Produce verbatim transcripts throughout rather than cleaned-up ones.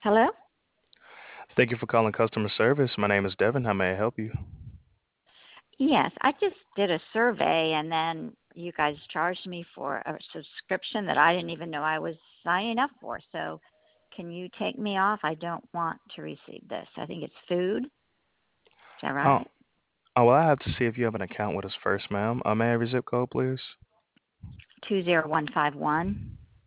Hello? Thank you for calling customer service. My name is Devin. How may I help you? Yes, I just did a survey and then you guys charged me for a subscription that I didn't even know I was signing up for. So can you take me off? I don't want to receive this. I think it's food. Is that Oh, right? oh, well, I have to see if you have an account with us first, ma'am. Uh, may I have your zip code, please? two zero one five one.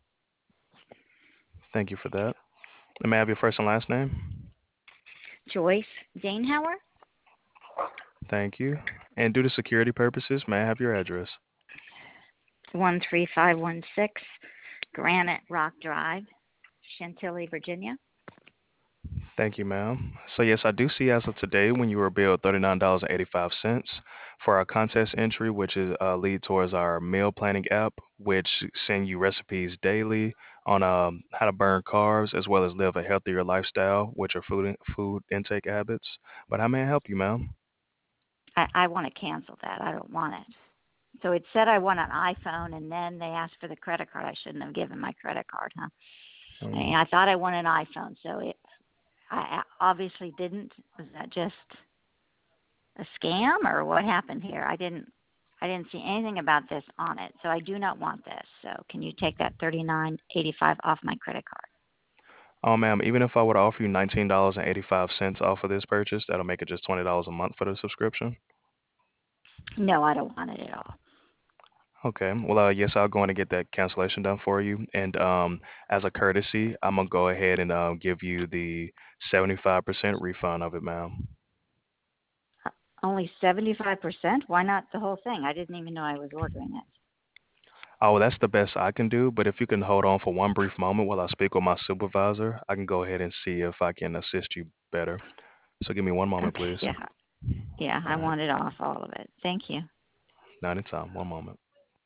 Thank you for that. And may I have your first and last name? Joyce Danehauer, Thank you. And due to security purposes, may I have your address? one three five one six Granite Rock Drive, Chantilly, Virginia. Thank you, ma'am. So yes, I do see as of today when you were billed thirty-nine dollars and eighty-five cents for our contest entry, which is uh, lead towards our meal planning app, which send you recipes daily on um, how to burn carbs as well as live a healthier lifestyle, which are food food intake habits. But how may I help you, ma'am? I, I want to cancel that. I don't want it. So it said I want an iPhone and then they asked for the credit card. I shouldn't have given my credit card, huh? I Um, mean, I thought I wanted an iPhone, so it I obviously didn't. Was that just a scam or what happened here? I didn't I didn't see anything about this on it, so I do not want this. So can you take that thirty nine eighty five off my credit card? oh, ma'am, even if I were to offer you nineteen dollars and eighty-five cents off of this purchase, that'll make it just twenty dollars a month for the subscription. No, I don't want it at all. Okay. Well, uh, yes, I'll go in and get that cancellation done for you. And um, as a courtesy, I'm gonna go ahead and uh, give you the seventy-five percent refund of it, ma'am. Uh, Only seventy five percent? Why not the whole thing? I didn't even know I was ordering it. Oh, well, that's the best I can do. But if you can hold on for one brief moment while I speak with my supervisor, I can go ahead and see if I can assist you better. So give me one moment, Okay, please. yeah, yeah, All I right. want it off all of it. Thank you. Not in time. One moment.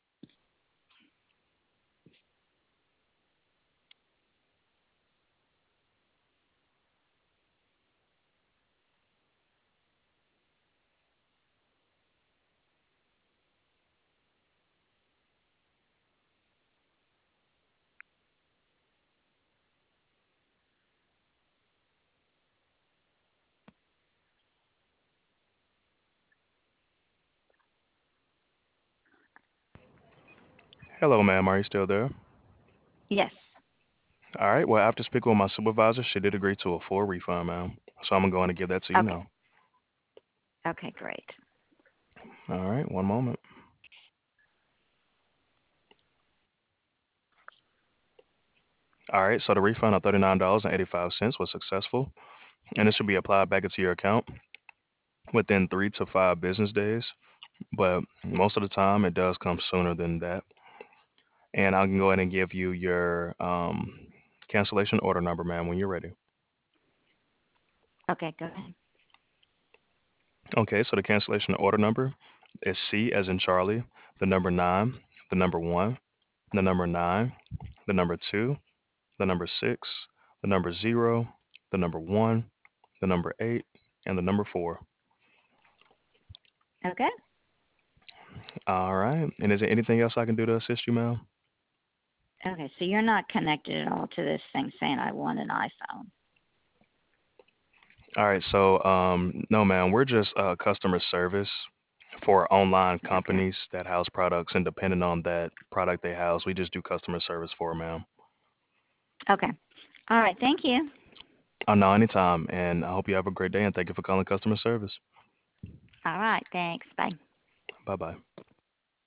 Hello, ma'am. Are you still there? Yes. All right. Well, after speaking with my supervisor, she did agree to a full refund, ma'am. So I'm going to give that to you Okay. now. Okay, great. All right. One moment. All right. So the refund of thirty-nine dollars and eighty-five cents was successful, and it should be applied back into your account within three to five business days. But most of the time, it does come sooner than that. And I can go ahead and give you your um, cancellation order number, ma'am, when you're ready. Okay, go ahead. Okay. So the cancellation order number is C as in Charlie, the number nine, the number one, the number nine, the number two, the number six, the number zero, the number one, the number eight, and the number four. Okay. All right. And is there anything else I can do to assist you, ma'am? Okay, so you're not connected at all to this thing saying I want an iPhone. All right. So, um, no, ma'am, we're just uh, customer service for online Okay. companies that house products, and depending on that product they house, we just do customer service for 'em, ma'am. Okay. All right. Thank you. Oh, no, anytime. And I hope you have a great day, and thank you for calling customer service. All right. Thanks. Bye. Bye bye.